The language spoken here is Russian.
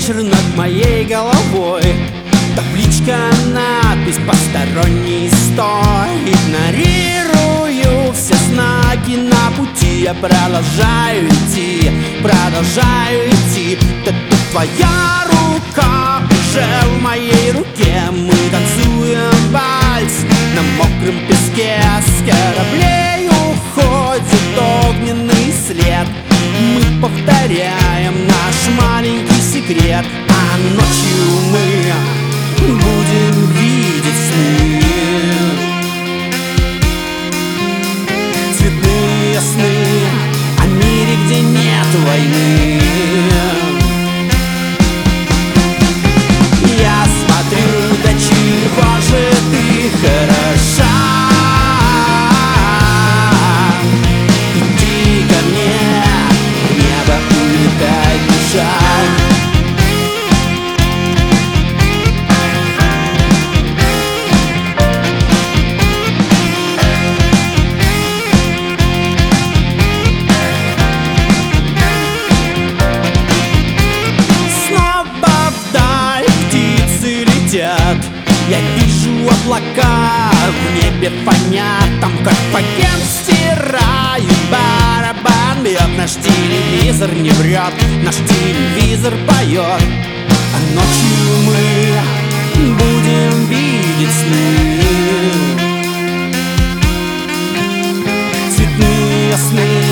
вечер над моей головой. Табличка, надпись «Посторонний стой». Игнорирую все знаки на пути. Я продолжаю идти, продолжаю идти. Это твоя рука уже в моей руке. Мы танцуем вальс на мокром песке. С кораблей уходит огненный след. Мы повторяем наш маленький секрет. А ночью мы будем видеть сны, цветные сны о мире, где нет войны. Я смотрю, до чего же ты хороша. Иди ко мне, в небо улетай, душа. Я вижу облака, в небе фонят. Там как пакет стирают, барабан бьет. Наш телевизор не врет, наш телевизор поет. А ночью мы будем видеть сны, цветные сны